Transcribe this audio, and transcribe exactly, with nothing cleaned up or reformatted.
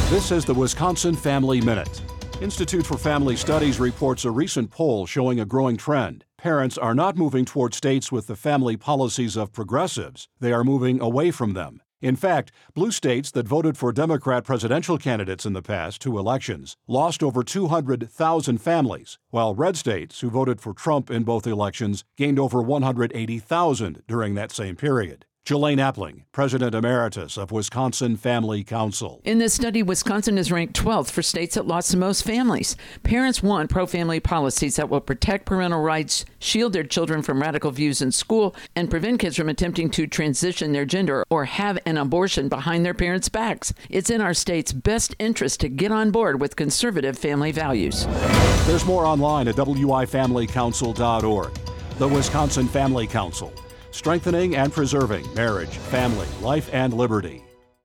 This is the Wisconsin Family Minute. Institute for Family Studies reports a recent poll showing a growing trend. Parents are not moving toward states with the family policies of progressives. They are moving away from them. In fact, blue states that voted for Democrat presidential candidates in the past two elections lost over two hundred thousand families, while red states who voted for Trump in both elections gained over one hundred eighty thousand during that same period. Jelaine Appling, President Emeritus of Wisconsin Family Council. In this study, Wisconsin is ranked twelfth for states that lost the most families. Parents want pro-family policies that will protect parental rights, shield their children from radical views in school, and prevent kids from attempting to transition their gender or have an abortion behind their parents' backs. It's in our state's best interest to get on board with conservative family values. There's more online at W I family council dot org. The Wisconsin Family Council. Strengthening and preserving marriage, family, life, and liberty.